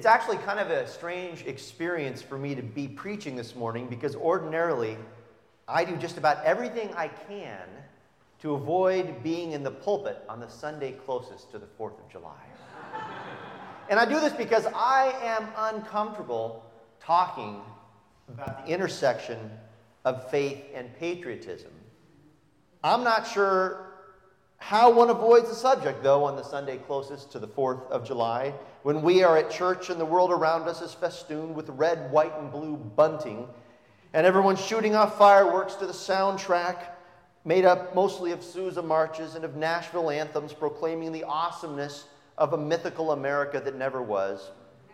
actually kind of a strange experience for me to be preaching this morning because ordinarily I do just about everything I can to avoid being in the pulpit on the Sunday closest to the 4th of July. And I do this because I am uncomfortable talking about the intersection of faith and patriotism. I'm not sure how one avoids the subject, though, on the Sunday closest to the 4th of July, when we are at church and the world around us is festooned with red, white, and blue bunting, and everyone's shooting off fireworks to the soundtrack made up mostly of Sousa marches and of Nashville anthems proclaiming the awesomeness of a mythical America that never was.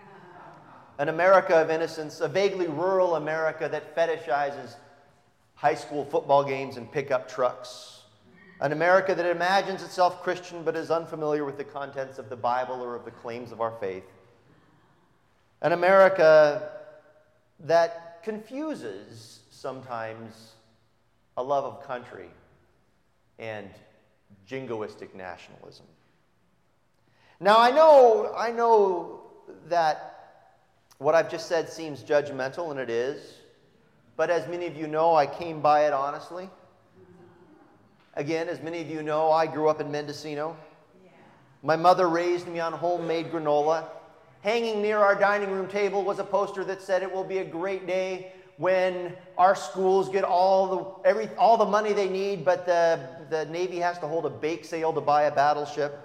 An America of innocence, a vaguely rural America that fetishizes high school football games and pickup trucks. An America that imagines itself Christian but is unfamiliar with the contents of the Bible or of the claims of our faith. An America that confuses sometimes a love of country and jingoistic nationalism. Now, I know that what I've just said seems judgmental, and it is, but as many of you know, I came by it honestly. Again, as many of you know, I grew up in Mendocino. My mother raised me on homemade granola. Hanging near our dining room table was a poster that said it will be a great day when our schools get all the money they need, but the Navy has to hold a bake sale to buy a battleship.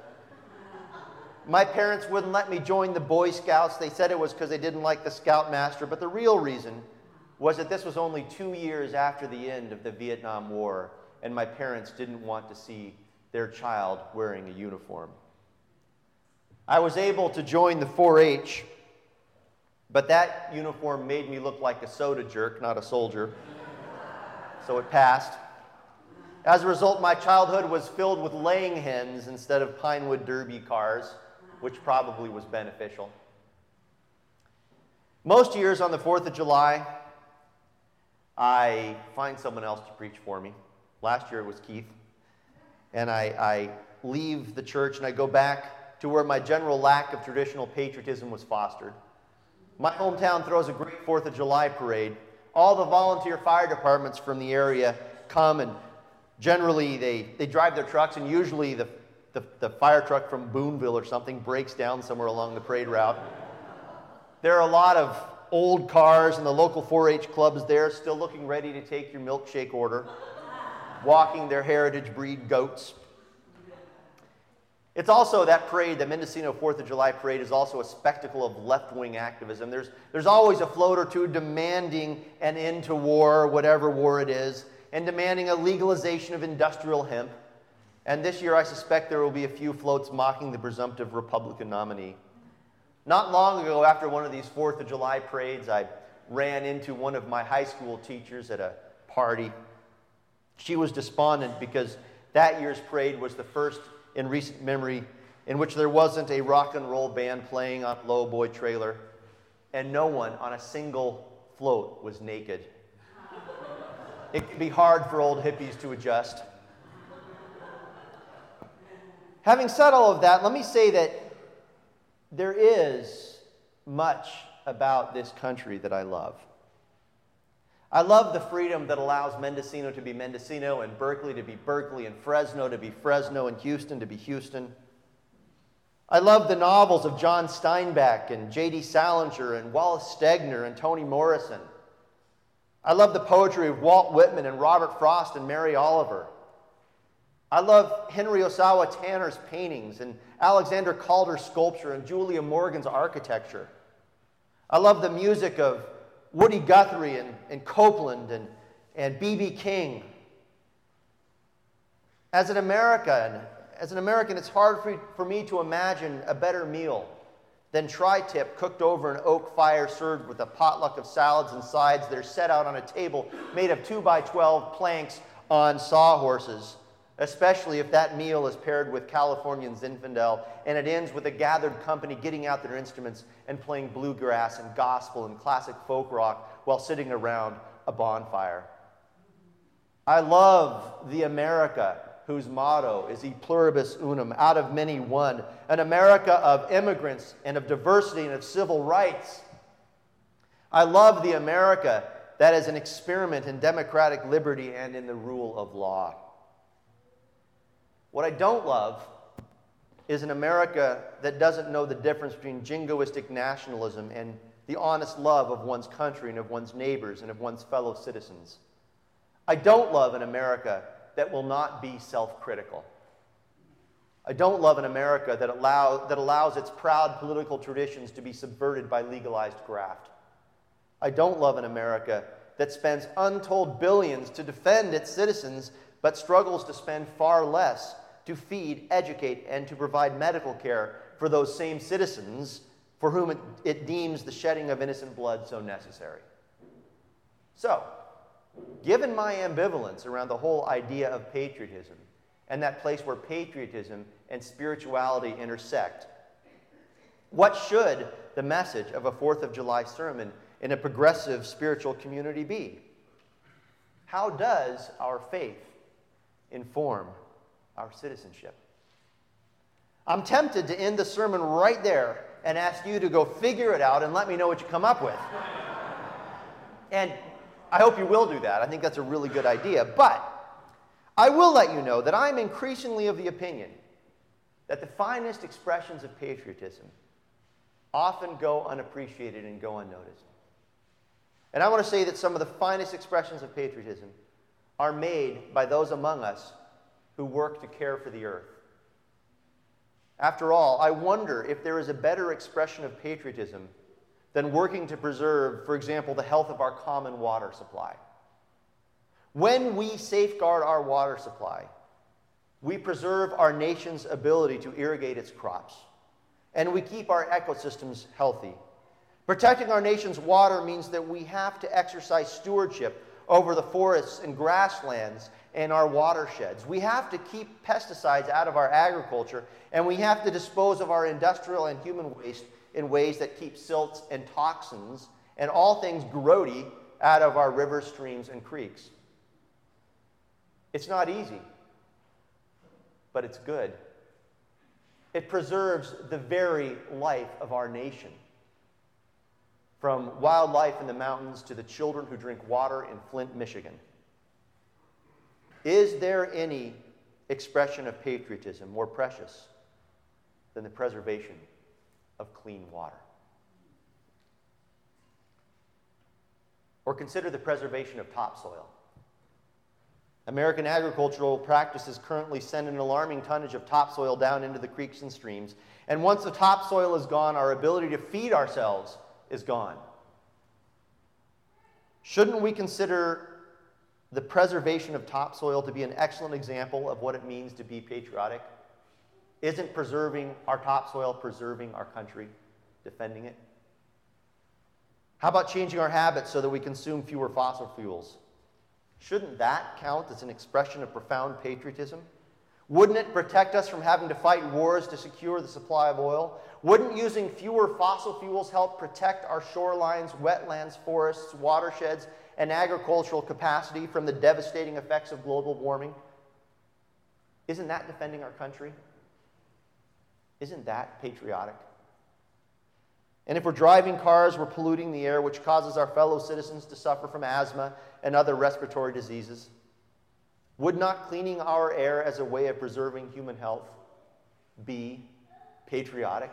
My parents wouldn't let me join the Boy Scouts. They said it was because they didn't like the Scoutmaster, but the real reason was that this was only 2 years after the end of the Vietnam War, and my parents didn't want to see their child wearing a uniform. I was able to join the 4-H, but that uniform made me look like a soda jerk, not a soldier, so it passed. As a result, my childhood was filled with laying hens instead of Pinewood Derby cars, which probably was beneficial. Most years on the 4th of July, I find someone else to preach for me. Last year it was Keith. And I leave the church and I go back to where my general lack of traditional patriotism was fostered. My hometown throws a great 4th of July parade. All the volunteer fire departments from the area come, and generally they drive their trucks, and usually the fire truck from Boonville or something breaks down somewhere along the parade route. There are a lot of old cars, and the local 4-H club is there, still looking ready to take your milkshake order, walking their heritage breed goats. It's also that parade, the Mendocino 4th of July parade, is also a spectacle of left-wing activism. There's always a float or two demanding an end to war, whatever war it is, and demanding a legalization of industrial hemp. And this year, I suspect there will be a few floats mocking the presumptive Republican nominee. Not long ago, after one of these 4th of July parades, I ran into one of my high school teachers at a party. She was despondent because that year's parade was the first in recent memory in which there wasn't a rock and roll band playing on a lowboy trailer, and no one on a single float was naked. It can be hard for old hippies to adjust. Having said all of that, let me say that there is much about this country that I love. I love the freedom that allows Mendocino to be Mendocino, and Berkeley to be Berkeley, and Fresno to be Fresno, and Houston to be Houston. I love the novels of John Steinbeck and J.D. Salinger and Wallace Stegner and Toni Morrison. I love the poetry of Walt Whitman and Robert Frost and Mary Oliver. I love Henry Osawa Tanner's paintings and Alexander Calder's sculpture and Julia Morgan's architecture. I love the music of Woody Guthrie and Copeland and B.B. King. As an American, it's hard for me to imagine a better meal than tri-tip cooked over an oak fire served with a potluck of salads and sides that are set out on a table made of 2x12 planks on sawhorses, especially if that meal is paired with Californian Zinfandel and it ends with a gathered company getting out their instruments and playing bluegrass and gospel and classic folk rock while sitting around a bonfire. I love the America whose motto is E pluribus unum, out of many one, an America of immigrants and of diversity and of civil rights. I love the America that is an experiment in democratic liberty and in the rule of law. What I don't love is an America that doesn't know the difference between jingoistic nationalism and the honest love of one's country and of one's neighbors and of one's fellow citizens. I don't love an America that will not be self-critical. I don't love an America that allows its proud political traditions to be subverted by legalized graft. I don't love an America that spends untold billions to defend its citizens, but struggles to spend far less to feed, educate, and to provide medical care for those same citizens for whom it deems the shedding of innocent blood so necessary. So, given my ambivalence around the whole idea of patriotism and that place where patriotism and spirituality intersect, what should the message of a 4th of July sermon in a progressive spiritual community be? How does our faith inform our citizenship? I'm tempted to end the sermon right there and ask you to go figure it out and let me know what you come up with. And I hope you will do that. I think that's a really good idea. But I will let you know that I'm increasingly of the opinion that the finest expressions of patriotism often go unappreciated and go unnoticed. And I want to say that some of the finest expressions of patriotism are made by those among us who work to care for the earth. After all, I wonder if there is a better expression of patriotism than working to preserve, for example, the health of our common water supply. When we safeguard our water supply, we preserve our nation's ability to irrigate its crops, and we keep our ecosystems healthy. Protecting our nation's water means that we have to exercise stewardship over the forests and grasslands and our watersheds. We have to keep pesticides out of our agriculture, and we have to dispose of our industrial and human waste in ways that keep silts and toxins and all things grody out of our rivers, streams, and creeks. It's not easy, but it's good. It preserves the very life of our nation, from wildlife in the mountains to the children who drink water in Flint, Michigan. Is there any expression of patriotism more precious than the preservation of clean water? Or consider the preservation of topsoil. American agricultural practices currently send an alarming tonnage of topsoil down into the creeks and streams, and once the topsoil is gone, our ability to feed ourselves is gone. Shouldn't we consider the preservation of topsoil to be an excellent example of what it means to be patriotic? Isn't preserving our topsoil preserving our country, defending it? How about changing our habits so that we consume fewer fossil fuels? Shouldn't that count as an expression of profound patriotism? Wouldn't it protect us from having to fight wars to secure the supply of oil? Wouldn't using fewer fossil fuels help protect our shorelines, wetlands, forests, watersheds, and agricultural capacity from the devastating effects of global warming? Isn't that defending our country? Isn't that patriotic? And if we're driving cars, we're polluting the air, which causes our fellow citizens to suffer from asthma and other respiratory diseases. Would not cleaning our air as a way of preserving human health be patriotic?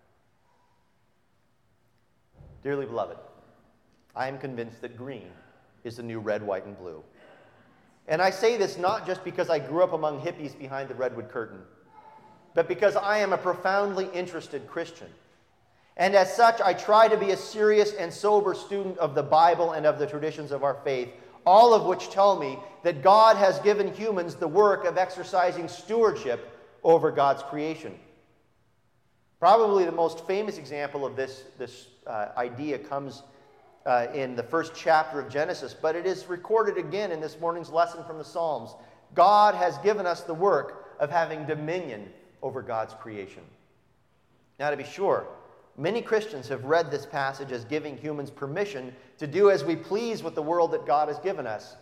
Dearly beloved, I am convinced that green is the new red, white, and blue. And I say this not just because I grew up among hippies behind the redwood curtain, but because I am a profoundly interested Christian. And as such, I try to be a serious and sober student of the Bible and of the traditions of our faith, all of which tell me that God has given humans the work of exercising stewardship over God's creation. Probably the most famous example of this idea comes in the first chapter of Genesis, but it is recorded again in this morning's lesson from the Psalms. God has given us the work of having dominion over God's creation. Now, to be sure, many Christians have read this passage as giving humans permission to do as we please with the world that God has given us.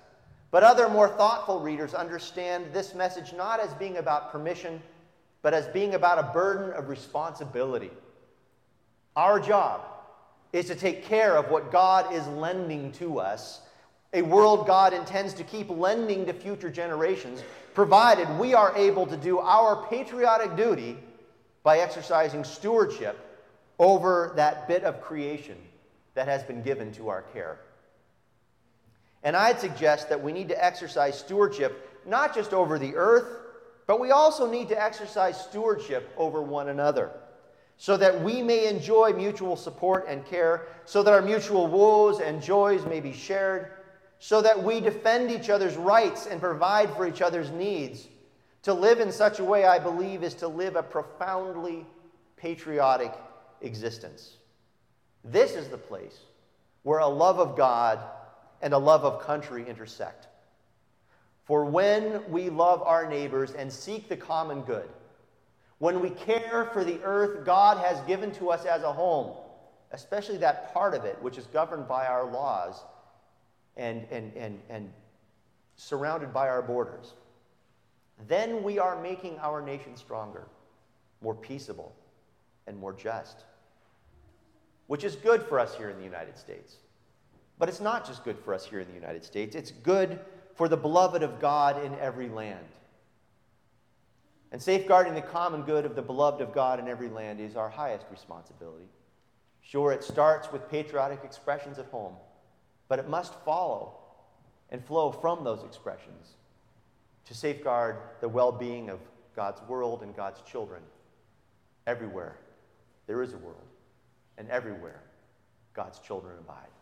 But other more thoughtful readers understand this message not as being about permission, but as being about a burden of responsibility. Our job is to take care of what God is lending to us, a world God intends to keep lending to future generations, provided we are able to do our patriotic duty by exercising stewardship over that bit of creation that has been given to our care. And I'd suggest that we need to exercise stewardship not just over the earth, but we also need to exercise stewardship over one another, so that we may enjoy mutual support and care, so that our mutual woes and joys may be shared, so that we defend each other's rights and provide for each other's needs. To live in such a way, I believe, is to live a profoundly patriotic existence. This is the place where a love of God and a love of country intersect. For when we love our neighbors and seek the common good, when we care for the earth God has given to us as a home, especially that part of it which is governed by our laws and surrounded by our borders, then we are making our nation stronger, more peaceable, and more just, which is good for us here in the United States. But it's not just good for us here in the United States. It's good for the beloved of God in every land. And safeguarding the common good of the beloved of God in every land is our highest responsibility. Sure, it starts with patriotic expressions at home, but it must follow and flow from those expressions to safeguard the well-being of God's world and God's children. Everywhere there is a world, and everywhere God's children abide.